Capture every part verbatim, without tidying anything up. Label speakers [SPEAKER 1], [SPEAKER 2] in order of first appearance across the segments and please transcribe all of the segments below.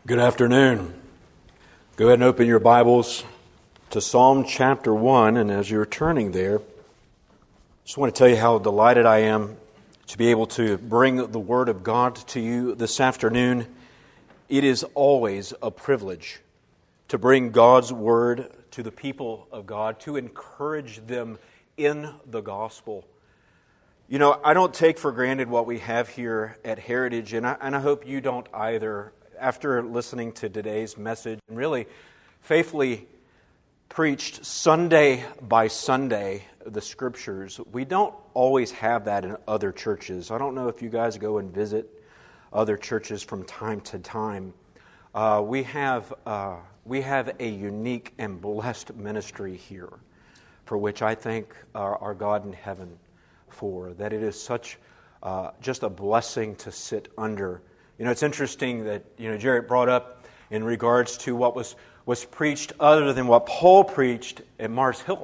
[SPEAKER 1] Good afternoon. Go ahead and open your Bibles to Psalm chapter one, and as you're turning there, I just want to tell you how delighted I am to be able to bring the Word of God to you this afternoon. It is always a privilege to bring God's Word to the people of God, to encourage them in the gospel. You know, I don't take for granted what we have here at Heritage, and I, and I hope you don't either. After listening to today's message, and really faithfully preached Sunday by Sunday, the Scriptures, we don't always have that in other churches. I don't know if you guys go and visit other churches from time to time. Uh, we have uh, we have a unique and blessed ministry here, for which I thank our, our God in heaven for, that it is such uh, just a blessing to sit under. You know, it's interesting that, you know, Jarrett brought up in regards to what was, was preached other than what Paul preached at Mars Hill.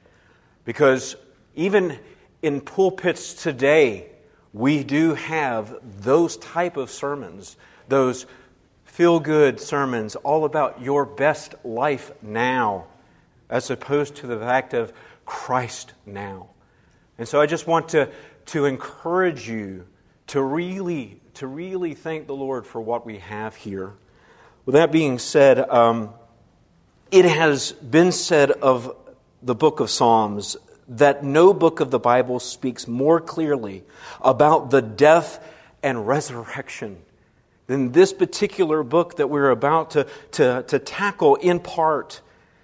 [SPEAKER 1] Because even in pulpits today, we do have those type of sermons, those feel-good sermons all about your best life now, as opposed to the fact of Christ now. And so I just want to, to encourage you to really to really thank the Lord for what we have here. With that being said, um, it has been said of the book of Psalms that no book of the Bible speaks more clearly about the death and resurrection than this particular book that we're about to, to, to tackle in part.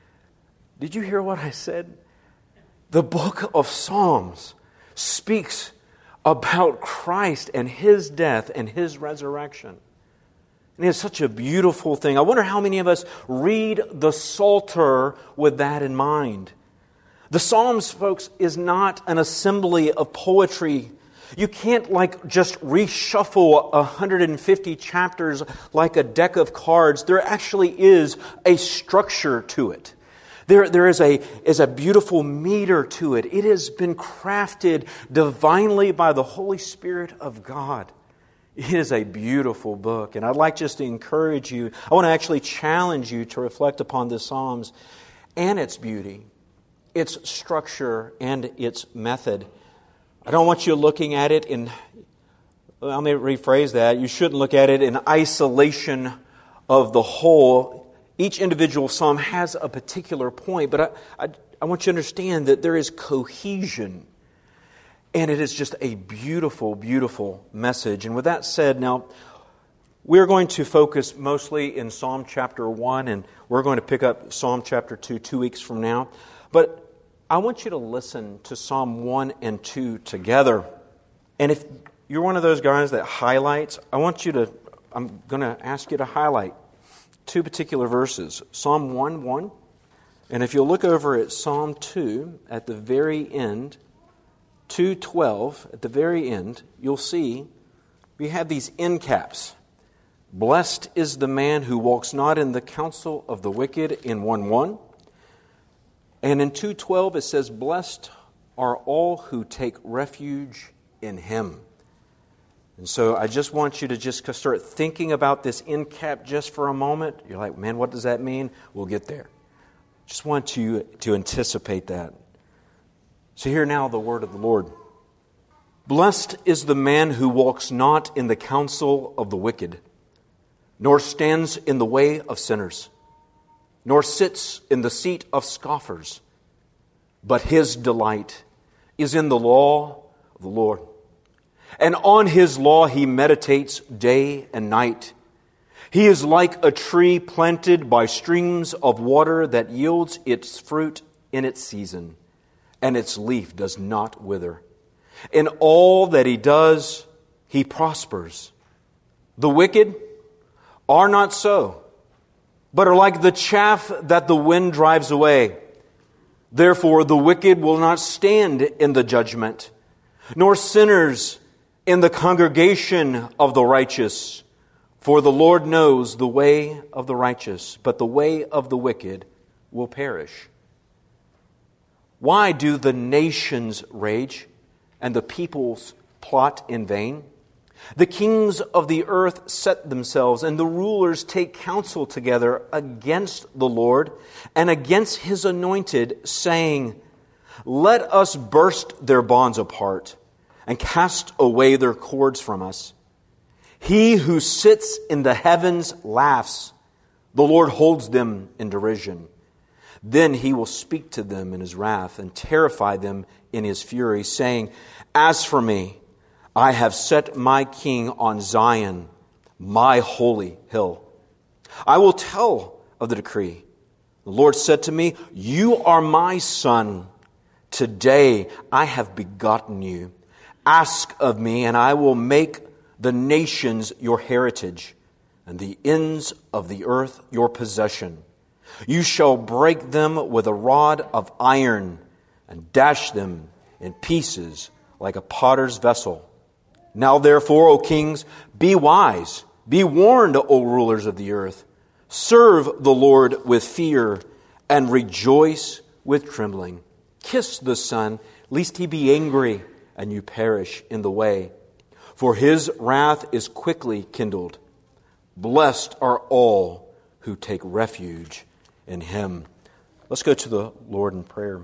[SPEAKER 1] Did you hear what I said? The book of Psalms speaks about Christ and His death and His resurrection. And it's such a beautiful thing. I wonder how many of us read the Psalter with that in mind. The Psalms, folks, is not an assembly of poetry. You can't like just reshuffle one hundred fifty chapters like a deck of cards. There actually is a structure to it. There, there is a, is a beautiful meter to it. It has been crafted divinely by the Holy Spirit of God. It is a beautiful book. And I'd like just to encourage you, I want to actually challenge you to reflect upon the Psalms and its beauty, its structure, and its method. I don't want you looking at it in, let me rephrase that, you shouldn't look at it in isolation of the whole. Each individual psalm has a particular point, but I, I, I want you to understand that there is cohesion. And it is just a beautiful, beautiful message. And with that said, now, we're going to focus mostly in Psalm chapter one, and we're going to pick up Psalm chapter two two weeks from now. But I want you to listen to Psalm one and two together. And if you're one of those guys that highlights, I want you to, I'm going to ask you to highlight two particular verses, Psalm one one, and if you'll look over at Psalm two at the very end, two twelve at the very end, you'll see we have these end caps. Blessed is the man who walks not in the counsel of the wicked in one one. And in two twelve it says, blessed are all who take refuge in Him. And so I just want you to just start thinking about this end cap just for a moment. You're like, man, what does that mean? We'll get there. Just want you to anticipate that. So hear now the word of the Lord. Blessed is the man who walks not in the counsel of the wicked, nor stands in the way of sinners, nor sits in the seat of scoffers, but his delight is in the law of the Lord. And on His law he meditates day and night. He is like a tree planted by streams of water that yields its fruit in its season, and its leaf does not wither. In all that he does, he prospers. The wicked are not so, but are like the chaff that the wind drives away. Therefore the wicked will not stand in the judgment, nor sinners in the congregation of the righteous. For the Lord knows the way of the righteous, but the way of the wicked will perish. Why do the nations rage and the peoples plot in vain? The kings of the earth set themselves, and the rulers take counsel together against the Lord and against His anointed, saying, Let us burst their bonds apart and cast away their cords from us. He who sits in the heavens laughs. The Lord holds them in derision. Then He will speak to them in His wrath and terrify them in His fury, saying, As for me, I have set my king on Zion, my holy hill. I will tell of the decree. The Lord said to me, You are my son. Today I have begotten you. Ask of me, and I will make the nations your heritage, and the ends of the earth your possession. You shall break them with a rod of iron, and dash them in pieces like a potter's vessel. Now therefore, O kings, be wise, be warned, O rulers of the earth. Serve the Lord with fear, and rejoice with trembling. Kiss the Son, lest He be angry, and you perish in the way. For His wrath is quickly kindled. Blessed are all who take refuge in Him. Let's go to the Lord in prayer.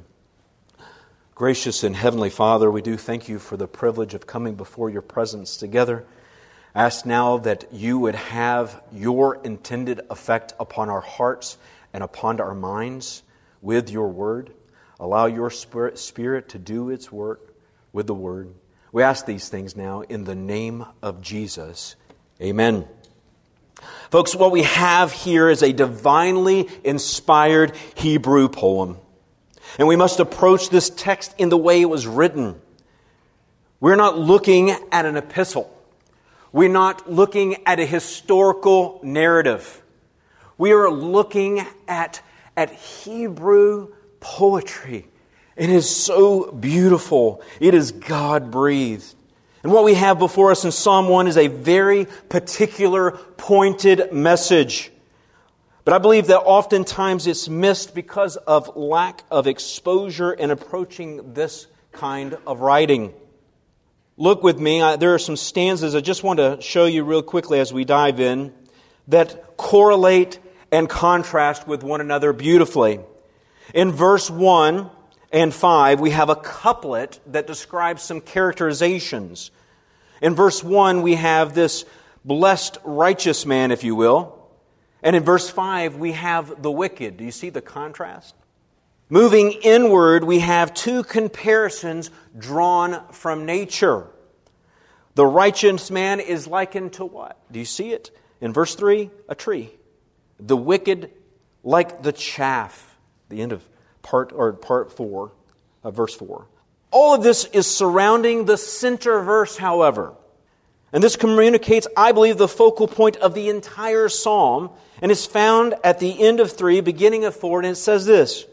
[SPEAKER 1] Gracious and Heavenly Father, we do thank You for the privilege of coming before Your presence together. Ask now that You would have Your intended effect upon our hearts and upon our minds with Your Word. Allow Your Spirit, Spirit to do its work with the Word. We ask these things now in the name of Jesus. Amen. Folks, what we have here is a divinely inspired Hebrew poem. And we must approach this text in the way it was written. We're not looking at an epistle. We're not looking at a historical narrative. We are looking at, at Hebrew poetry. It is so beautiful. It is God-breathed. And what we have before us in Psalm one is a very particular, pointed message. But I believe that oftentimes it's missed because of lack of exposure in approaching this kind of writing. Look with me. I, there are some stanzas I just want to show you real quickly as we dive in that correlate and contrast with one another beautifully. In verse one and five, we have a couplet that describes some characterizations. In verse one, we have this blessed righteous man, if you will. And in verse five, we have the wicked. Do you see the contrast? Moving inward, we have two comparisons drawn from nature. The righteous man is likened to what? Do you see it? In verse three, a tree. The wicked, like the chaff. The end of part or part four of verse four. All of this is surrounding the center verse, however. And this communicates, I believe, the focal point of the entire psalm, and is found at the end of three, beginning of four, and it says this: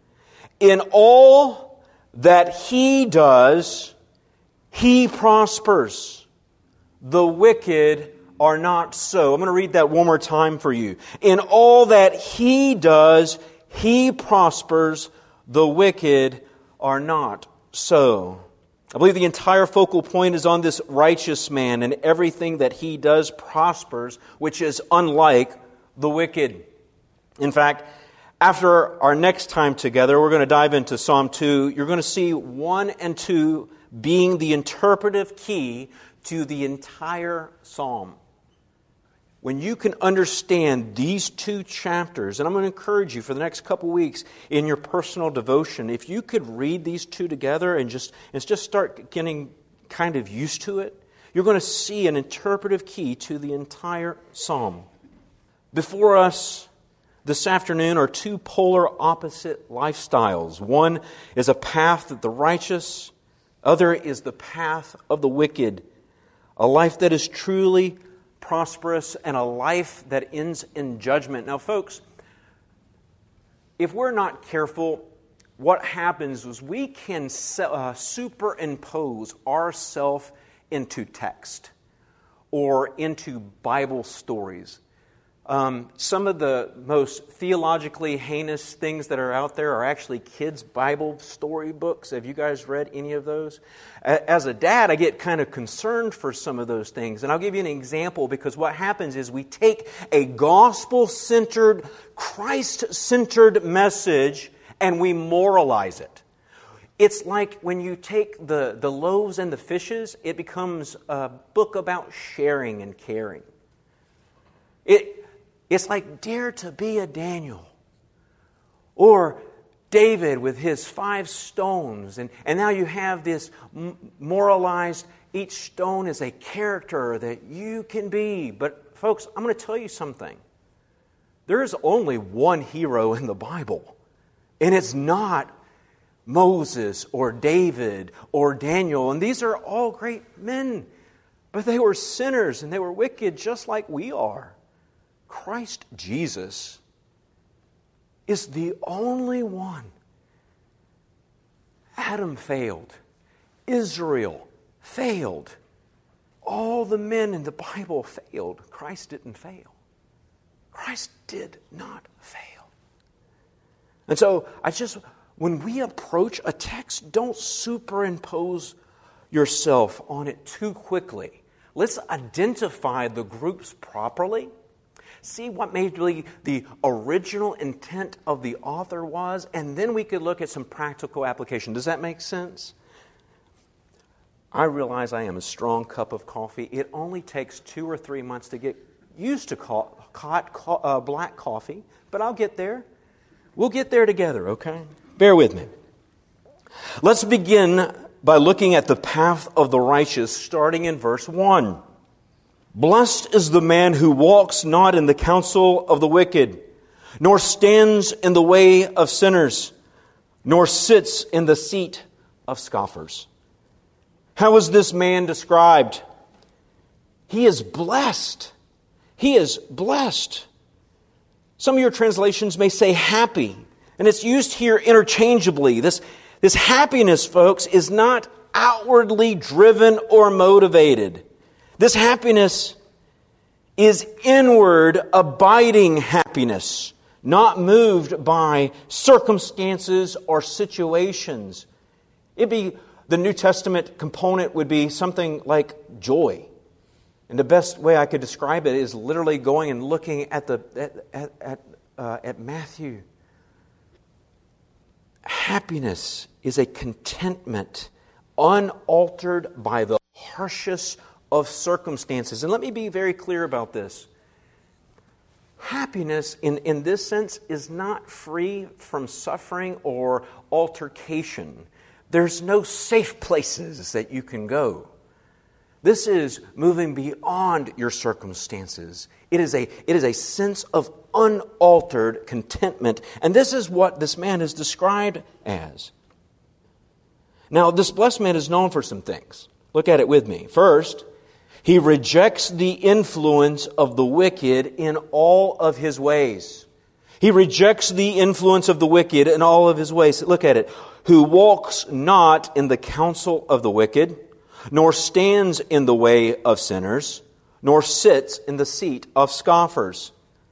[SPEAKER 1] In all that he does, he prospers. The wicked are not so. I'm going to read that one more time for you. In all that he does, he prospers. The wicked are not so. I believe the entire focal point is on this righteous man, and everything that he does prospers, which is unlike the wicked. In fact, after our next time together, we're going to dive into Psalm two. You're going to see one and two being the interpretive key to the entire psalm. When you can understand these two chapters, and I'm going to encourage you for the next couple weeks in your personal devotion, if you could read these two together and just, and just start getting kind of used to it, you're going to see an interpretive key to the entire psalm. Before us this afternoon are two polar opposite lifestyles. One is a path of the righteous, other is the path of the wicked. A life that is truly prosperous and a life that ends in judgment. Now, folks, if we're not careful, what happens is we can uh, superimpose ourselves into text or into Bible stories. Um, some of the most theologically heinous things that are out there are actually kids' Bible story books. Have you guys read any of those? As a dad, I get kind of concerned for some of those things. And I'll give you an example, because what happens is we take a gospel-centered, Christ-centered message and we moralize it. It's like when you take the, the loaves and the fishes, it becomes a book about sharing and caring. It It's like Dare to be a Daniel. Or David with his five stones. And, and now you have this moralized, each stone is a character that you can be. But folks, I'm going to tell you something. There is only one hero in the Bible. And it's not Moses or David or Daniel. And these are all great men. But they were sinners and they were wicked just like we are. Christ Jesus is the only one. Adam failed. Israel failed. All the men in the Bible failed. Christ didn't fail. Christ did not fail. And so, I just, when we approach a text, don't superimpose yourself on it too quickly. Let's identify the groups properly. See what maybe the original intent of the author was, and then we could look at some practical application. Does that make sense? I realize I am a strong cup of coffee. It only takes two or three months to get used to co- hot co- uh, black coffee, but I'll get there. We'll get there together, okay? Bear with me. Let's begin by looking at the path of the righteous, starting in verse one. Blessed is the man who walks not in the counsel of the wicked, nor stands in the way of sinners, nor sits in the seat of scoffers. How is this man described? He is blessed. He is blessed. Some of your translations may say happy, and it's used here interchangeably. This, this happiness, folks, is not outwardly driven or motivated. This happiness is inward, abiding happiness, not moved by circumstances or situations. It'd be, the New Testament component would be something like joy. And the best way I could describe it is literally going and looking at the at at at, uh, at Matthew. Happiness is a contentment unaltered by the harshest of circumstances. And let me be very clear about this. Happiness, in, in this sense, is not free from suffering or altercation. There's no safe places that you can go. This is moving beyond your circumstances. It is a, it is a sense of unaltered contentment. And this is what this man is described as. Now, this blessed man is known for some things. Look at it with me. First, he rejects the influence of the wicked in all of his ways. He rejects the influence of the wicked in all of his ways. Look at it. Who walks not in the counsel of the wicked, nor stands in the way of sinners, nor sits in the seat of scoffers.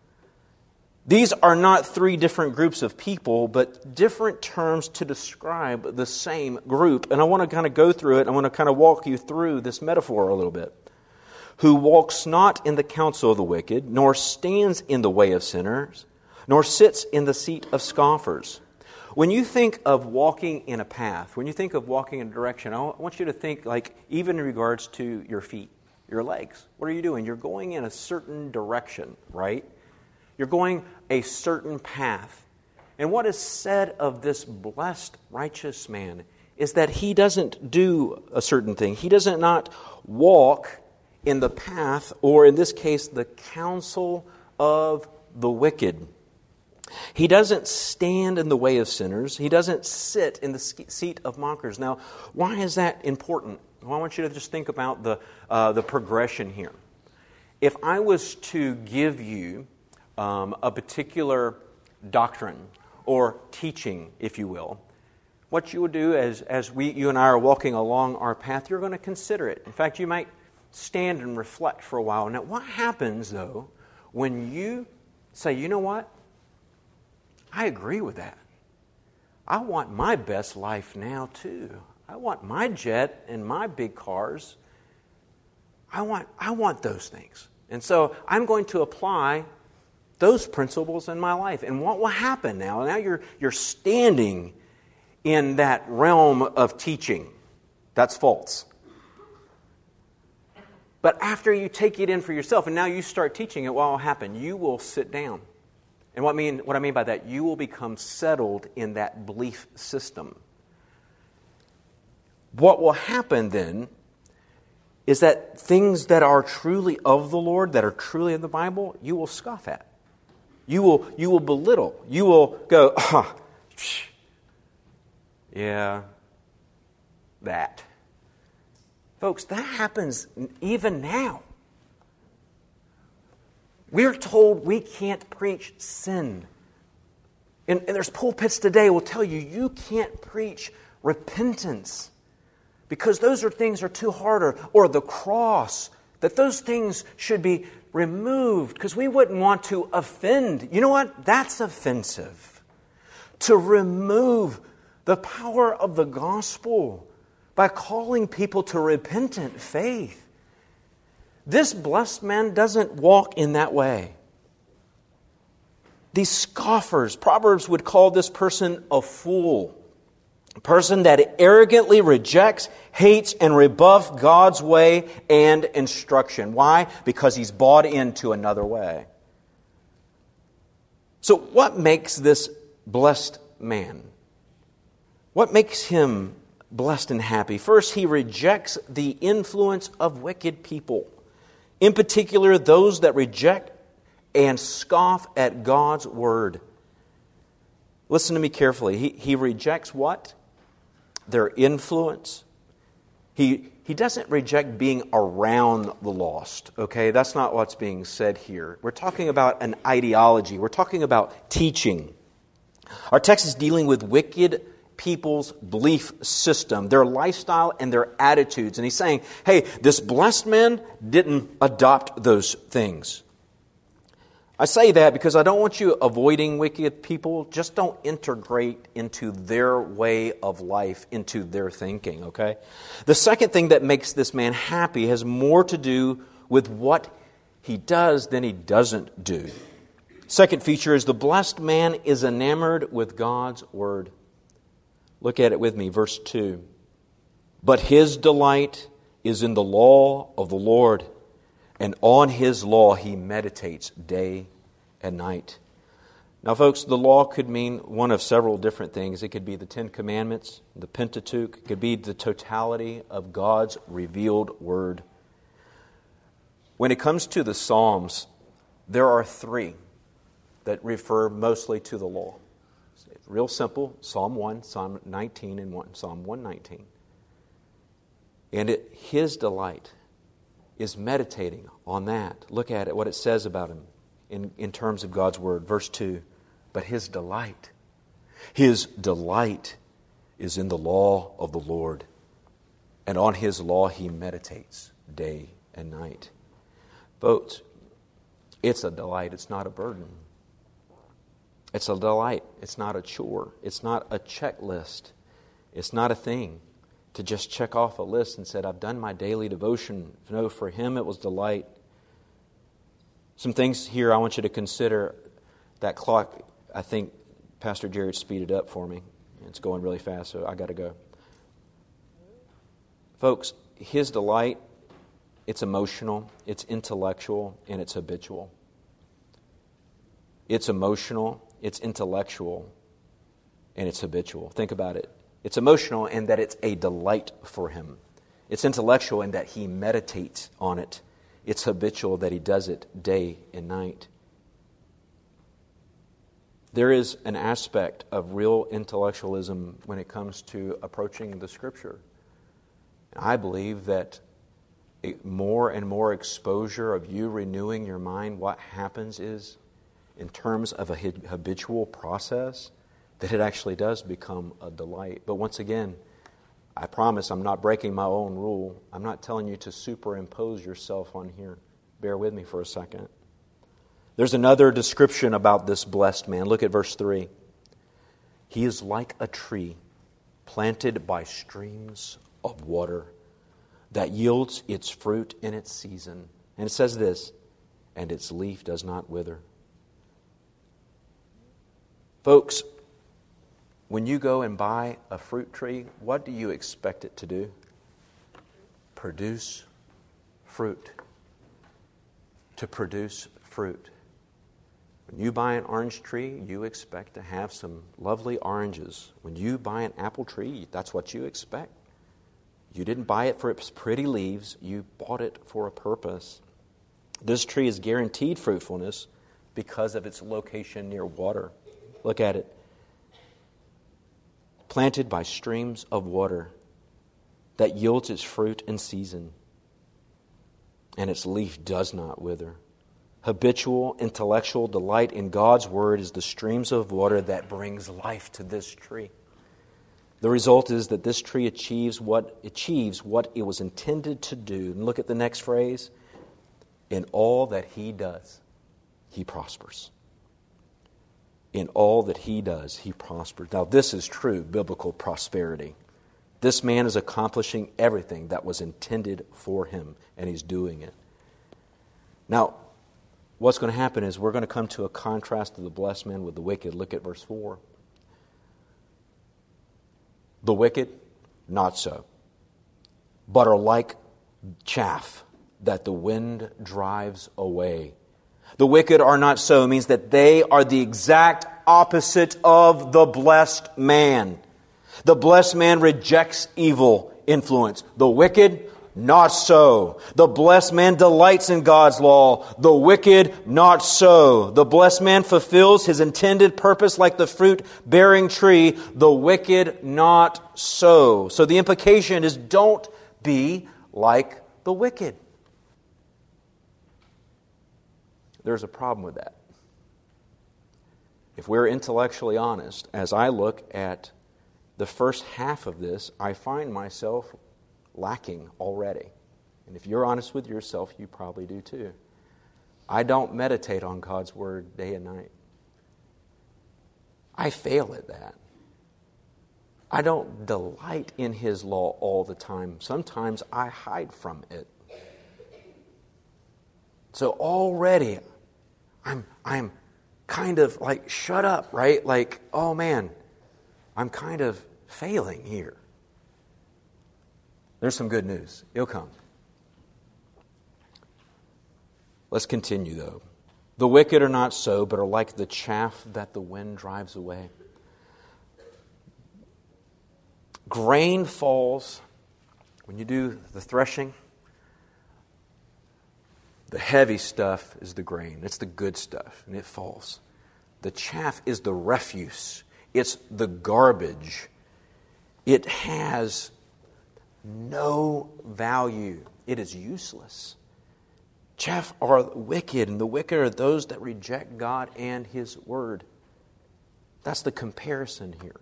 [SPEAKER 1] These are not three different groups of people, but different terms to describe the same group. And I want to kind of go through it. I want to kind of walk you through this metaphor a little bit. Who walks not in the counsel of the wicked, nor stands in the way of sinners, nor sits in the seat of scoffers. When you think of walking in a path, when you think of walking in a direction, I want you to think like even in regards to your feet, your legs. What are you doing? You're going in a certain direction, right? You're going a certain path. And what is said of this blessed, righteous man is that he doesn't do a certain thing. He doesn't not walk in the path, or in this case, the counsel of the wicked. He doesn't stand in the way of sinners. He doesn't sit in the seat of mockers. Now, why is that important? Well, I want you to just think about the uh, the progression here. If I was to give you um, a particular doctrine or teaching, if you will, what you would do as as we, you and I are walking along our path, you're going to consider it. In fact, you might stand and reflect for a while. Now, what happens, though, when you say, you know what? I agree with that. I want my best life now too. I want my jet and my big cars. I want, I want those things. And so I'm going to apply those principles in my life. And what will happen now? Now you're, you're standing in that realm of teaching. That's false. But after you take it in for yourself and now you start teaching it, what will happen? You will sit down. And what I mean, what I mean by that, you will become settled in that belief system. What will happen then is that things that are truly of the Lord, that are truly in the Bible, you will scoff at. You will, you will belittle. You will go, ah, yeah, that. Folks, that happens even now. We're told we can't preach sin. And, and there's pulpits today will tell you, you can't preach repentance because those are things are too hard, or, or the cross, that those things should be removed because we wouldn't want to offend. You know what? That's offensive. To remove the power of the gospel by calling people to repentant faith. This blessed man doesn't walk in that way. These scoffers, Proverbs would call this person a fool. A person that arrogantly rejects, hates, and rebuffs God's way and instruction. Why? Because he's bought into another way. So what makes this blessed man? What makes him blessed and happy? First, he rejects the influence of wicked people. In particular, those that reject and scoff at God's word. Listen to me carefully. He, he rejects what? Their influence. He, he doesn't reject being around the lost. Okay, that's not what's being said here. We're talking about an ideology. We're talking about teaching. Our text is dealing with wicked people's belief system, their lifestyle and their attitudes. And he's saying, hey, this blessed man didn't adopt those things. I say that because I don't want you avoiding wicked people. Just don't integrate into their way of life, into their thinking, okay? The second thing that makes this man happy has more to do with what he does than he doesn't do. Second feature is the blessed man is enamored with God's word. Look at it with me, verse two. But his delight is in the law of the Lord, and on his law he meditates day and night. Now, folks, the law could mean one of several different things. It could be the Ten Commandments, the Pentateuch. It could be the totality of God's revealed word. When it comes to the Psalms, there are three that refer mostly to the law. It's real simple. Psalm one, Psalm nineteen, and one, Psalm one nineteen. And it, his delight is meditating on that. Look at it, what it says about him in, in terms of God's word. Verse two, but his delight, his delight is in the law of the Lord, and on his law he meditates day and night. Folks, it's a delight, it's not a burden. It's a delight, it's not a chore. It's not a checklist. It's not a thing to just check off a list and said, I've done my daily devotion. No, for him it was delight. Some things here I want you to consider. That clock, I think Pastor Jared speeded up for me. It's going really fast, so I got to go. Folks, his delight, it's emotional, it's intellectual, and it's habitual. It's emotional, it's intellectual, and it's habitual. Think about it. It's emotional in that it's a delight for him. It's intellectual in that he meditates on it. It's habitual that he does it day and night. There is an aspect of real intellectualism when it comes to approaching the Scripture. I believe that more and more exposure of you renewing your mind, what happens is, in terms of a habitual process, that it actually does become a delight. But once again, I promise I'm not breaking my own rule. I'm not telling you to superimpose yourself on here. Bear with me for a second. There's another description about this blessed man. Look at verse three. He is like a tree planted by streams of water that yields its fruit in its season. And it says this, and its leaf does not wither. Folks, when you go and buy a fruit tree, what do you expect it to do? Produce fruit. To produce fruit. When you buy an orange tree, you expect to have some lovely oranges. When you buy an apple tree, that's what you expect. You didn't buy it for its pretty leaves. You bought it for a purpose. This tree is guaranteed fruitfulness because of its location near water. Look at it. Planted by streams of water that yields its fruit in season, and its leaf does not wither. Habitual, intellectual delight in God's Word is the streams of water that brings life to this tree. The result is that this tree achieves what achieves what it was intended to do. And look at the next phrase. In all that he does, he prospers. In all that he does, he prospers. Now, this is true biblical prosperity. This man is accomplishing everything that was intended for him, and he's doing it. Now, what's going to happen is we're going to come to a contrast of the blessed man with the wicked. Look at verse four. The wicked, not so, but are like chaff that the wind drives away. The wicked are not so means that they are the exact opposite of the blessed man. The blessed man rejects evil influence. The wicked, not so. The blessed man delights in God's law. The wicked, not so. The blessed man fulfills his intended purpose like the fruit-bearing tree. The wicked, not so. So the implication is don't be like the wicked. There's a problem with that. If we're intellectually honest, as I look at the first half of this, I find myself lacking already. And if you're honest with yourself, you probably do too. I don't meditate on God's Word day and night. I fail at that. I don't delight in His law all the time. Sometimes I hide from it. So already, I'm I'm kind of like, shut up, right? Like, oh man, I'm kind of failing here. There's some good news. It'll come. Let's continue, though. The wicked are not so, but are like the chaff that the wind drives away. Grain falls when you do the threshing. The heavy stuff is the grain. It's the good stuff, and it falls. The chaff is the refuse. It's the garbage. It has no value. It is useless. Chaff are wicked, and the wicked are those that reject God and His Word. That's the comparison here.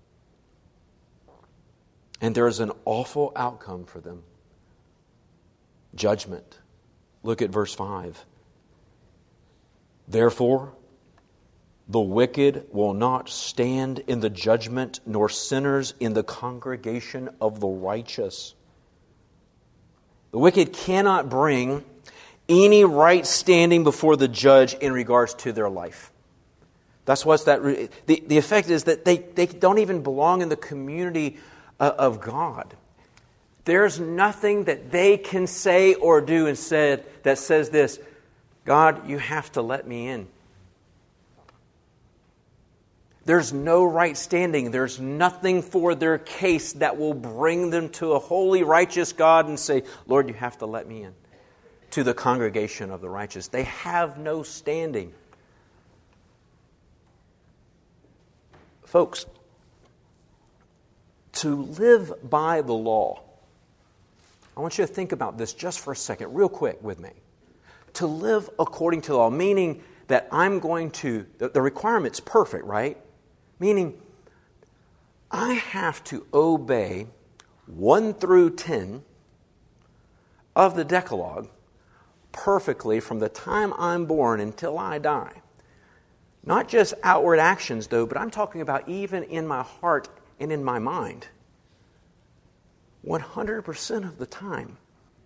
[SPEAKER 1] And there is an awful outcome for them. Judgment. Look at verse five. Therefore, the wicked will not stand in the judgment, nor sinners in the congregation of the righteous. The wicked cannot bring any right standing before the judge in regards to their life. That's what's that. The, the effect is that they, they don't even belong in the community of God. There's nothing that they can say or do instead that says this, God, you have to let me in. There's no right standing. There's nothing for their case that will bring them to a holy, righteous God and say, Lord, you have to let me in. To the congregation of the righteous. They have no standing. Folks, to live by the law, I want you to think about this just for a second, real quick with me. To live according to the law, meaning that I'm going to, the, the requirement's perfect, right? Meaning, I have to obey one through ten of the Decalogue perfectly from the time I'm born until I die. Not just outward actions, though, but I'm talking about even in my heart and in my mind. one hundred percent of the time.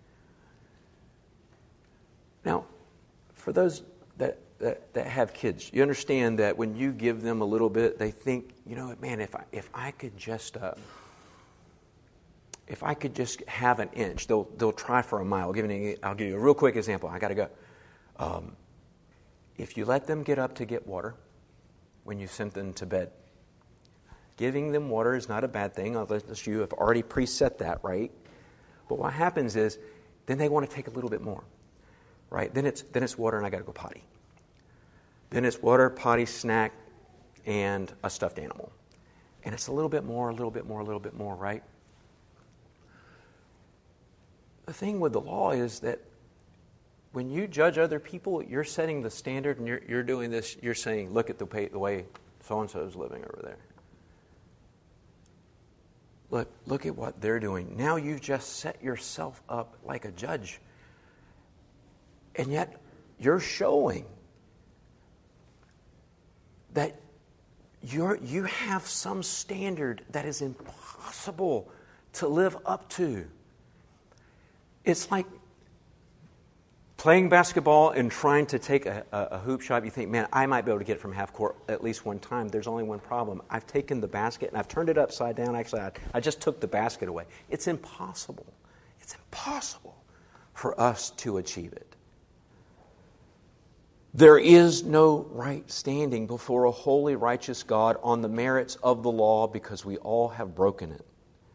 [SPEAKER 1] Now, for those that, that, that have kids, you understand that when you give them a little bit, they think, you know, man, if I, if I could just... Uh, If I could just have an inch, they'll they'll try for a mile. I'll give you, I'll give you a real quick example. I got to go. Um, if you let them get up to get water when you send them to bed, giving them water is not a bad thing unless you have already preset that, right? But what happens is then they want to take a little bit more, right? Then it's then it's water and I got to go potty. Then it's water, potty, snack, and a stuffed animal, and it's a little bit more, a little bit more, a little bit more, right? The thing with the law is that when you judge other people, you're setting the standard and you're, you're doing this, you're saying, look at the, pay, the way so-and-so is living over there. Look, look at what they're doing. Now you've just set yourself up like a judge. And yet you're showing that you're, you have some standard that is impossible to live up to. It's like playing basketball and trying to take a, a, a hoop shot. You think, man, I might be able to get it from half court at least one time. There's only one problem. I've taken the basket and I've turned it upside down. Actually, I, I just took the basket away. It's impossible. It's impossible for us to achieve it. There is no right standing before a holy, righteous God on the merits of the law because we all have broken it.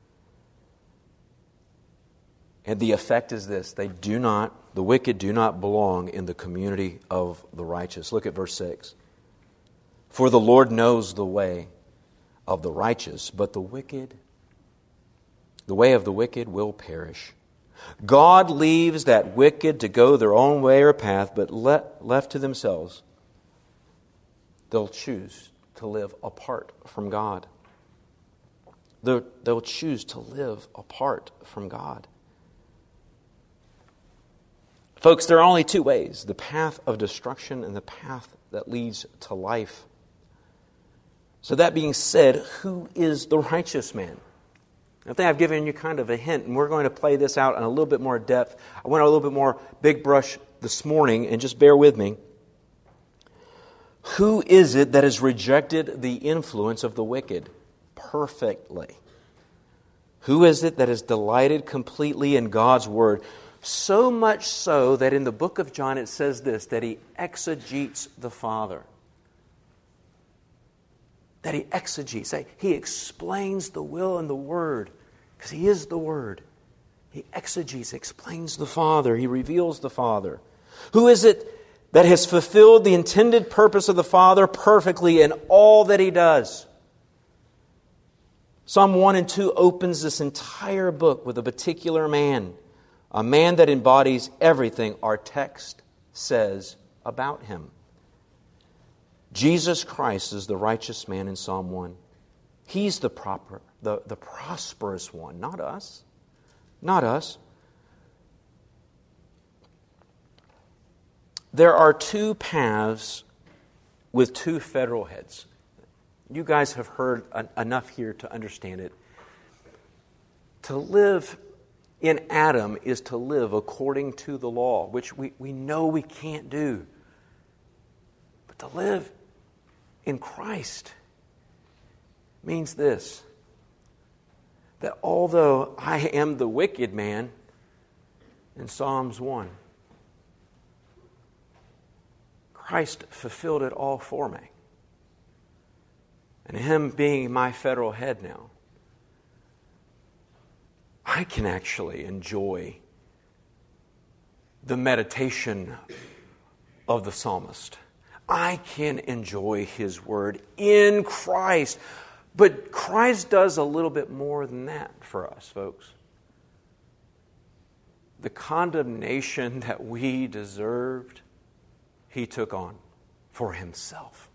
[SPEAKER 1] And the effect is this: they do not, the wicked do not belong in the community of the righteous. Look at verse six. For the Lord knows the way of the righteous, but the wicked, the way of the wicked will perish. God leaves that wicked to go their own way or path, but let, left to themselves, they'll choose to live apart from God. They'll, they'll choose to live apart from God. Folks, there are only two ways: the path of destruction and the path that leads to life. So that being said, who is the righteous man? I think I've given you kind of a hint, and we're going to play this out in a little bit more depth. I went a little bit more big brush this morning, and just bear with me. Who is it that has rejected the influence of the wicked perfectly? Who is it that has delighted completely in God's Word? So much so that in the book of John it says this, that he exegetes the Father. That he exegetes. He explains the will and the Word, because he is the Word. He exegetes, explains the Father. He reveals the Father. Who is it that has fulfilled the intended purpose of the Father perfectly in all that he does? Psalm one and two opens this entire book with a particular man. A man that embodies everything our text says about him. Jesus Christ is the righteous man in Psalm one. He's the proper, the, the prosperous one, not us. Not us. There are two paths with two federal heads. You guys have heard en- enough here to understand it. To live in Adam is to live according to the law, which we, we know we can't do. But to live in Christ means this: that although I am the wicked man in Psalms one, Christ fulfilled it all for me. And him being my federal head now, I can actually enjoy the meditation of the psalmist. I can enjoy his word in Christ. But Christ does a little bit more than that for us, folks. The condemnation that we deserved, he took on for himself.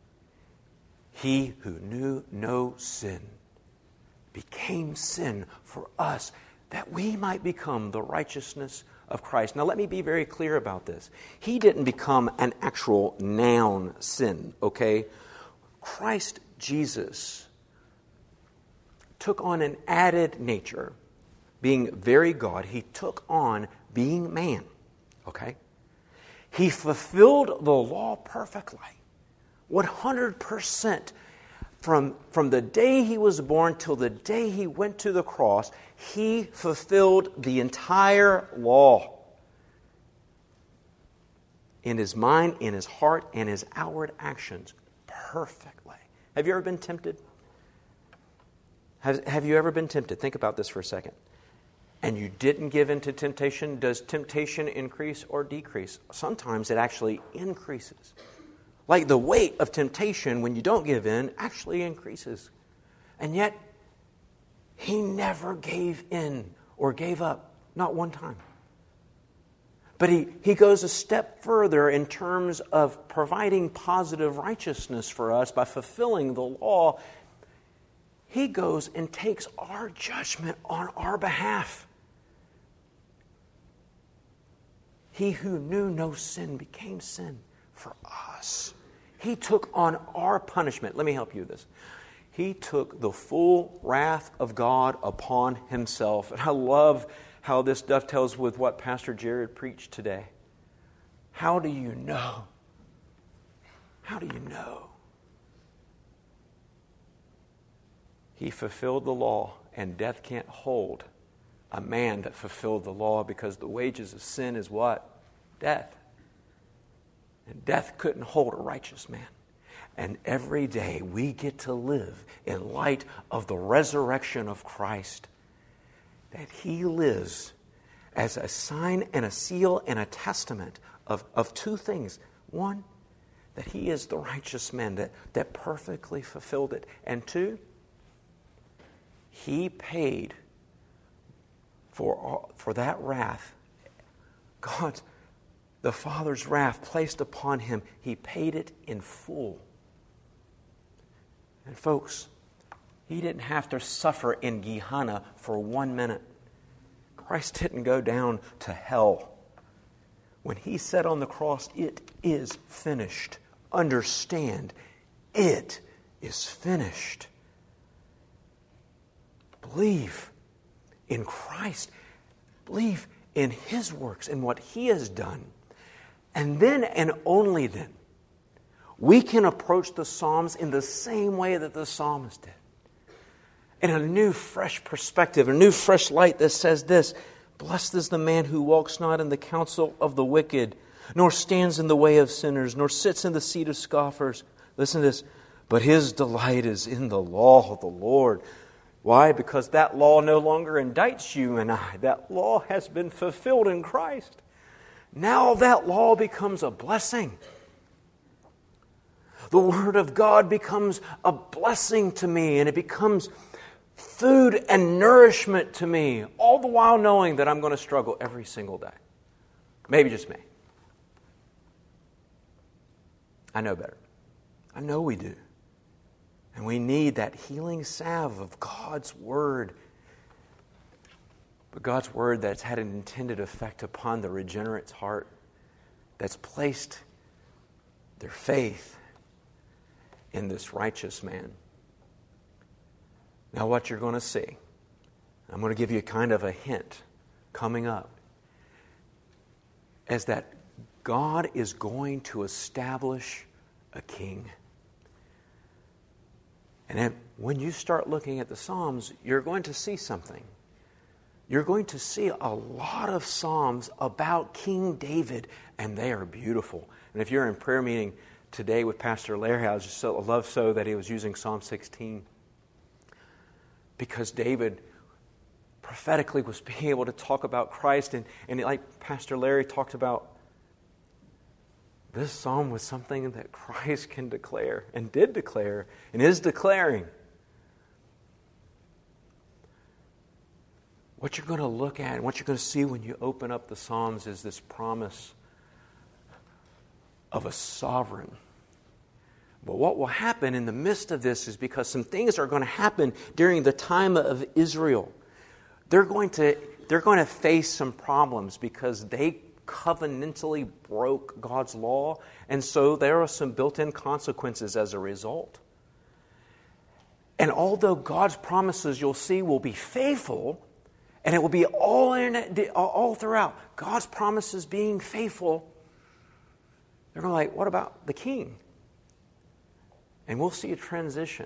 [SPEAKER 1] He who knew no sin became sin for us, that we might become the righteousness of Christ. Now let me be very clear about this. He didn't become an actual noun sin, okay? Christ Jesus took on an added nature. Being very God, he took on being man, okay? He fulfilled the law perfectly, one hundred percent. From, from the day he was born till the day he went to the cross, he fulfilled the entire law in his mind, in his heart, and his outward actions perfectly. Have you ever been tempted? Have, have you ever been tempted? Think about this for a second. And you didn't give in to temptation. Does temptation increase or decrease? Sometimes it actually increases. Like the weight of temptation when you don't give in actually increases. And yet, he never gave in or gave up. Not one time. But he, he goes a step further in terms of providing positive righteousness for us by fulfilling the law. He goes and takes our judgment on our behalf. He who knew no sin became sin for us. He took on our punishment. Let me help you with this. He took the full wrath of God upon himself. And I love how this dovetails with what Pastor Jared preached today. How do you know? How do you know? He fulfilled the law, and death can't hold a man that fulfilled the law, because the wages of sin is what? Death. And death couldn't hold a righteous man. And every day we get to live in light of the resurrection of Christ, that he lives as a sign and a seal and a testament of, of two things. One, that he is the righteous man that, that perfectly fulfilled it. And two, he paid for, for that wrath. God, the Father's wrath placed upon him, he paid it in full. And folks, he didn't have to suffer in Gehenna for one minute. Christ didn't go down to hell. When he said on the cross, "It is finished," understand, it is finished. Believe in Christ. Believe in his works and what he has done. And then and only then, we can approach the Psalms in the same way that the psalmist did. In a new, fresh perspective, a new, fresh light that says this: "Blessed is the man who walks not in the counsel of the wicked, nor stands in the way of sinners, nor sits in the seat of scoffers." Listen to this. "But his delight is in the law of the Lord." Why? Because that law no longer indicts you and I. That law has been fulfilled in Christ. Now that law becomes a blessing. The Word of God becomes a blessing to me, and it becomes food and nourishment to me, all the while knowing that I'm going to struggle every single day. Maybe just me. I know better. I know we do. And we need that healing salve of God's Word. But God's Word that's had an intended effect upon the regenerate's heart, that's placed their faith in this righteous man. Now what you're going to see, I'm going to give you kind of a hint coming up, is that God is going to establish a king. And then when you start looking at the Psalms, you're going to see something. You're going to see a lot of Psalms about King David, and they are beautiful. And if you're in prayer meeting today with Pastor Larry, I just so, love so that he was using Psalm sixteen. Because David prophetically was being able to talk about Christ. And, and like Pastor Larry talked about, this psalm was something that Christ can declare and did declare and is declaring. What you're going to look at and what you're going to see when you open up the Psalms is this promise of a sovereign. But what will happen in the midst of this is, because some things are going to happen during the time of Israel. they're going to they're going to face some problems because they covenantally broke God's law, and so there are some built-in consequences as a result. And although God's promises, you'll see, will be faithful, and it will be all in all throughout, God's promises being faithful, they're going to like, what about the king? And we'll see a transition.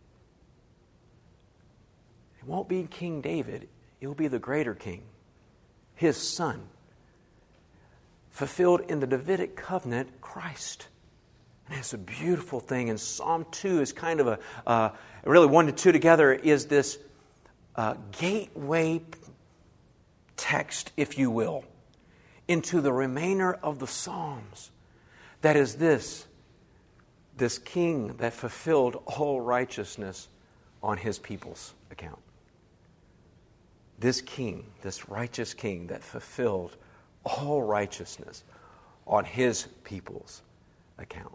[SPEAKER 1] It won't be King David. It will be the greater king, his son, fulfilled in the Davidic covenant, Christ. And it's a beautiful thing. And Psalm two is kind of a, uh, really one to two together is this uh, gateway text, if you will, into the remainder of the Psalms. That is this, this king that fulfilled all righteousness on his people's account. This king, this righteous king that fulfilled all righteousness on his people's account.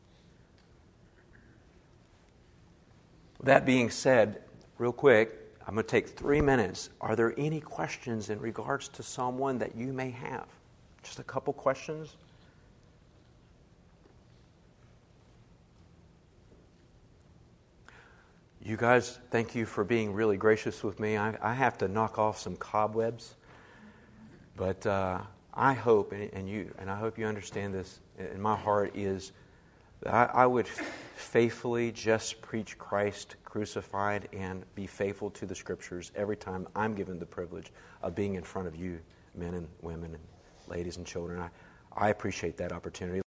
[SPEAKER 1] That being said, real quick, I'm going to take three minutes. Are there any questions in regards to Psalm one that you may have? Just a couple questions. You guys, thank you for being really gracious with me. I, I have to knock off some cobwebs, but uh, I hope, and, and you, and I hope you understand this. In my heart is that I, I would faithfully just preach Christ crucified and be faithful to the Scriptures every time I'm given the privilege of being in front of you, men and women, and ladies and children. I, I appreciate that opportunity.